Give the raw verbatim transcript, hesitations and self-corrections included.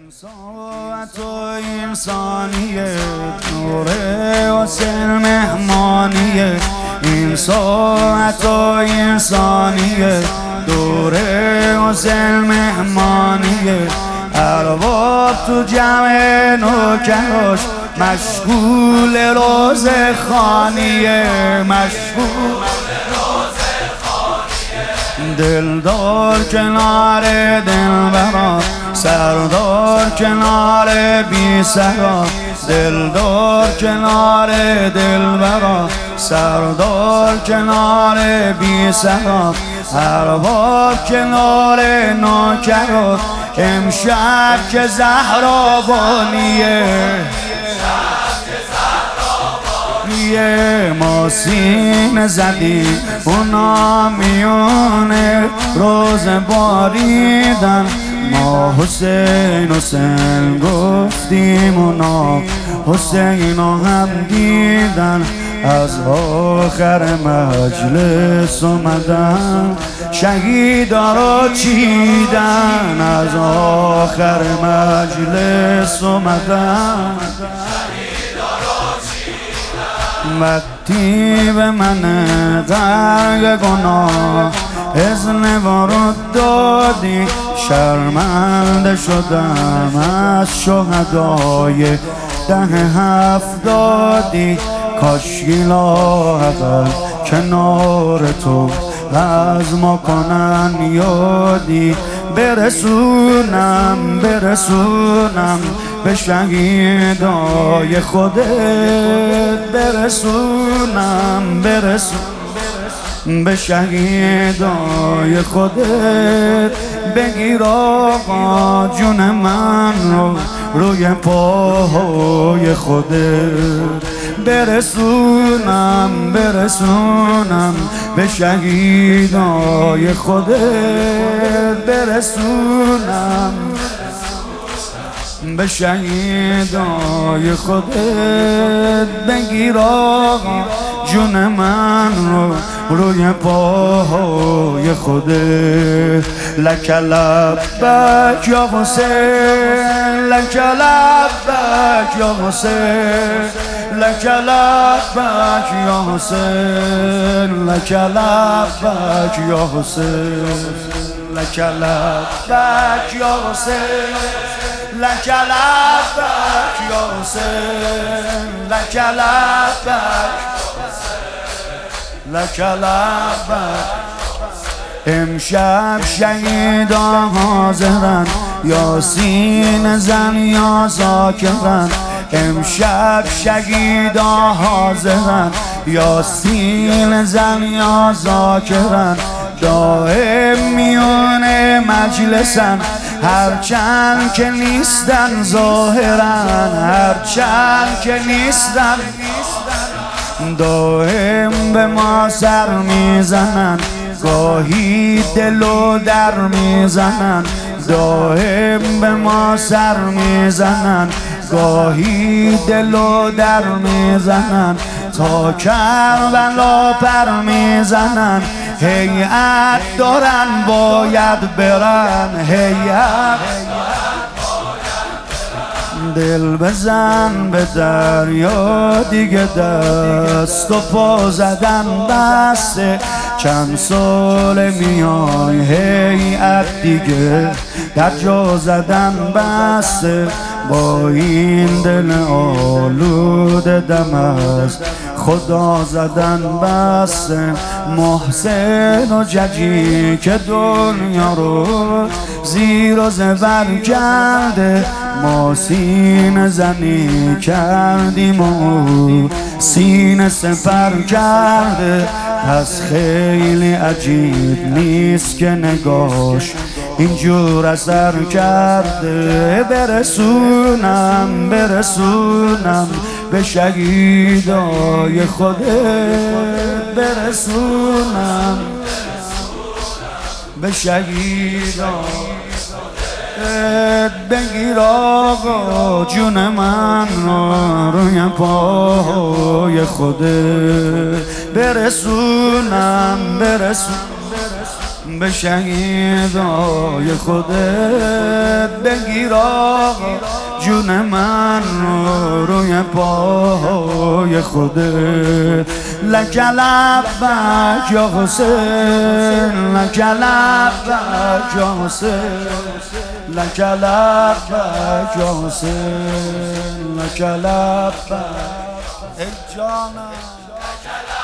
ساعت و انسانیه نوره و سر مهمانیه این ساعت و انسانیه دوره و سر مهمانیه ارباب تو جمع نوکراش مشغول روز خانیه مشغول دلدار کنار دلبرا سردار کنار بی سرا دلدار کنار دلبرا سردار کنار بی سرا ارباب کنار نوکرا امشب که زهرابانیه ما سینه زدیم اونا میونه روز باریدن ما حسین حسین گفتیم اونا حسین هم دیدن از آخر مجلس اومدن شهیدا رو چیدن از آخر مجلس اومدن وقتی به من غرق گناه اذن ورود دادی شرمنده شدم از شهدای ده هفتادی کاشکی لااقل کنار تو از ما کنن یادی برسونم برسونم به شهیدای خودت برسونم برسونم به شهیدای خودت بگیر آقا جون من رو روی پاهای خودت برسونم برسونم به شهیدای خودت برسونم به شهیدای خودت بگیر آقا جون من رو روی پاهای خودت لک لبک یا حسین لک لبک یا حسین لک لبک یا حسین لک لبک یا حسین لک لبک یا حسین لک لبک یا حسین لک لبک لک لبک امشب شهیدا حاضرن یاسین زن یا ذاکرن امشب شهیدا حاضرن یاسین زن یا ذاکرن دائم میون مجلسن هرچند که نیستن ظاهرن هرچند که نیستن دائم به ما سر میزنن گاهی دلو در میزنن دائم به ما سر میزنن گاهی دلو در میزنن تا کربلا پر میزنن هیئت دارن باید برن هیئت دل بزن به دریا دیگه دست و پا زدن بسته چند سال میای هیئت دیگه در جا زدن بسته با این دل آلوده دم از خدا زدن بسته محسن و ججی که دنیا رو زیر و زبر کرده ما سینه زنی کردیم و سینه سپر کرده پس خیلی عجیب نیست که نگاش اینجور اثر کرده برسونم برسونم به شهیدای خودت برسونم به شهیدای بگیر آقا جون من رو روی پاهای خودت برسونم برسونم به شهیدای خودت بگیر آقا جون من رو روی پای خودت. لک لبک یا حسین، لک لبک یا حسین، لک لبک یا حسین، لک لبک ای جانم.